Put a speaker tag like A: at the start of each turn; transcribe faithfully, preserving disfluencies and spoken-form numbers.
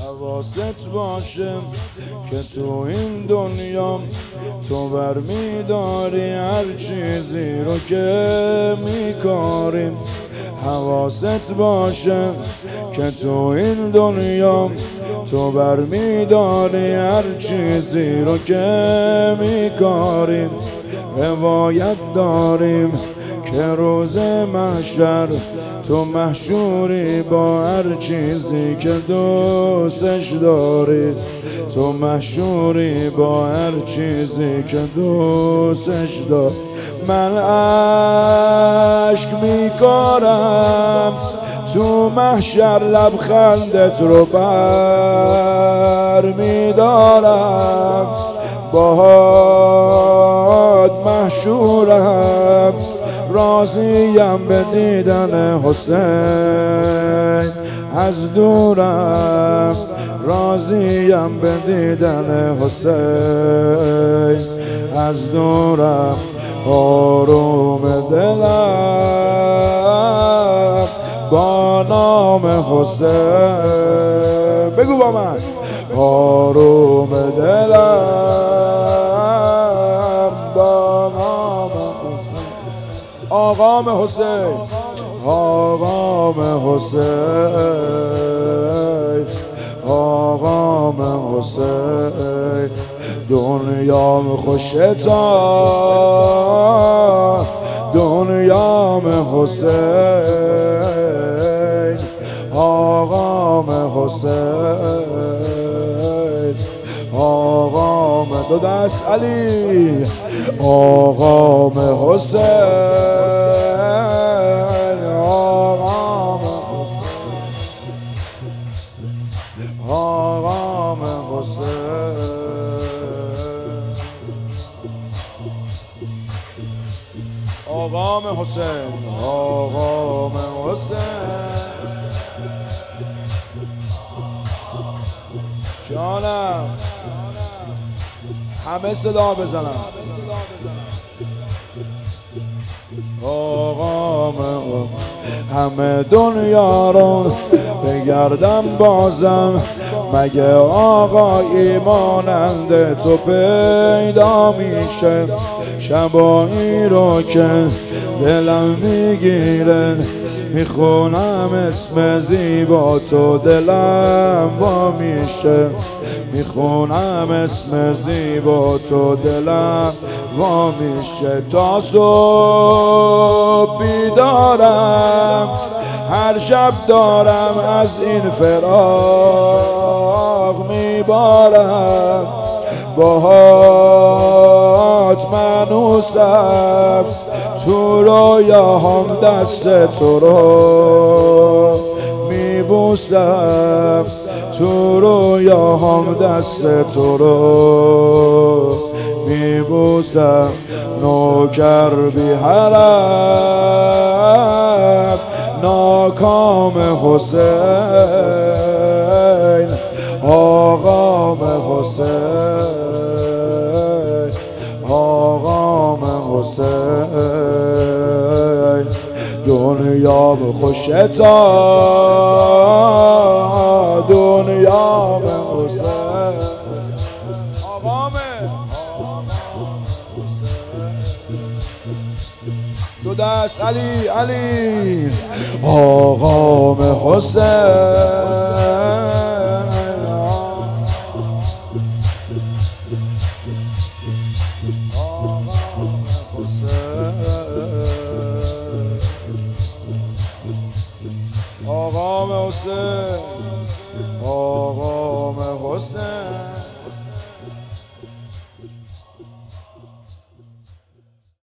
A: حواست باشه که تو این دنیا تو برمیداری هر چیزی رو که میکاریم. حواست باشه که تو این دنیا تو برمیداری هر چیزی رو که میکاریم. روایت داریم که روز محشر تو محشوری با هر چیزی که دوستش داری. تو محشوری با هر چیزی که دوستش داری. من اشک میکارم تو محشر لبخندت رو بر میدارم. باهات محشورم راضیم به دیدن حسین از دورم. راضیم به دیدن حسین از دورم. آروم دلم با نام حسین. بگو با من. آروم دلم با نام حسین. آقام حسین آقام حسین آقام حسین. دنیام خوشتا دنیام حسین آقام حسین آقام دو دست علی آقام حسین آقام آقام حسین آقام حسین آقام حسین. جانم همه صدا بزنم. آقام همه دنیا رو بگردم بازم مگه آقایی مانند تو پیدا میشه. شبایی رو که دلم میگیره میخونم اسم زیبا تو دلم وا میشه. میخونم اسم زیبا تو دلم وا میشه. تا صبح بیدارم هر شب دارم از این فراق میبارم. باهات منوسم تو رویاهم دست تو رو میبوسم. تو رویاهم دست تو رو میبوسم. نوکر بی حرم ناکام حسین آقام حسین آقام حسین. دنیا به خوشتا دنیا به حسین آقام دو دست علی علی آقام حسین آقام حسین